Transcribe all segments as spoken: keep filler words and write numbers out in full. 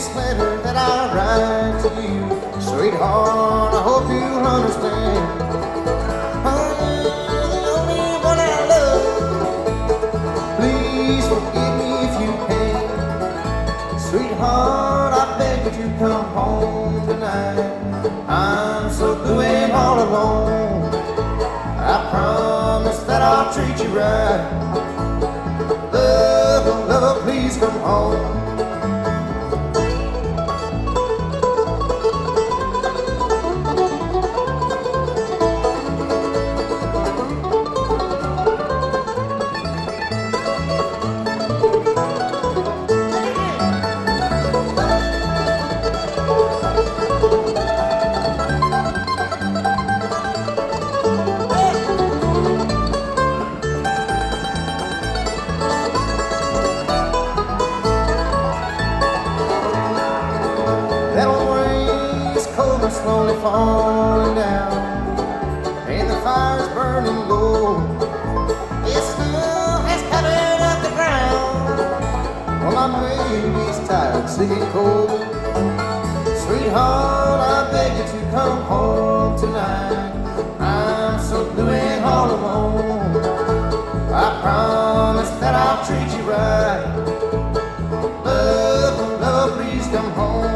letter that I write to you, sweetheart, I hope you'll understand. Honey, you're the only one I love. Please forgive me if you can. Sweetheart, I beg that you come home tonight. I'm so blue and all alone. I promise that I'll treat you right. Love, oh love, please come home. That old rain is cold and slowly falling down, and the fire's burning low. It still has covered up the ground. Well, my baby's tired, sick and cold. Sweetheart, I beg you to come home tonight. I'm so blue and all alone. I promise that I'll treat you right. Love, oh love, please come home.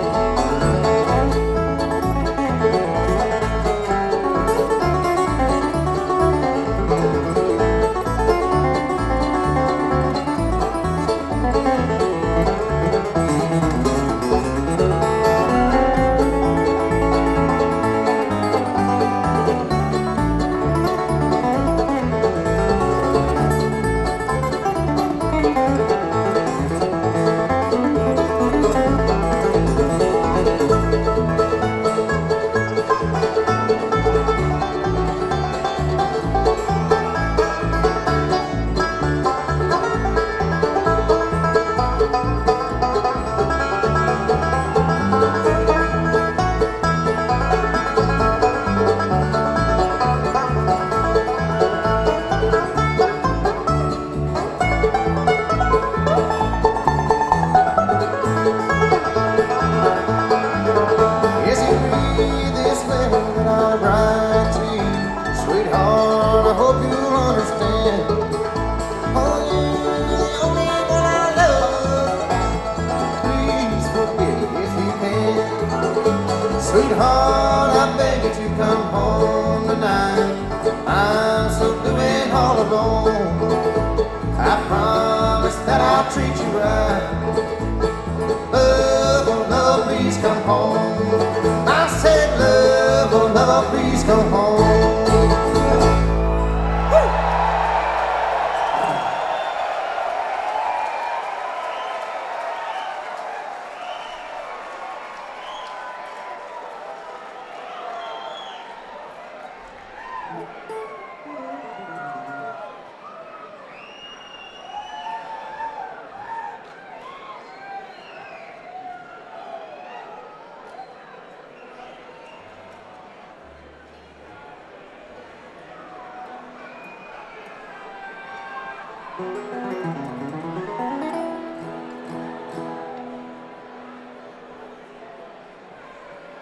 Sweetheart, I hope you'll understand. Oh, you're the only one I love. Please forgive me if you can. Sweetheart, I beg you to come home tonight. I'm so blue and all alone. I promise that I'll treat you right. Love, oh love, please come home. I said love, oh love, please come home. Thank you.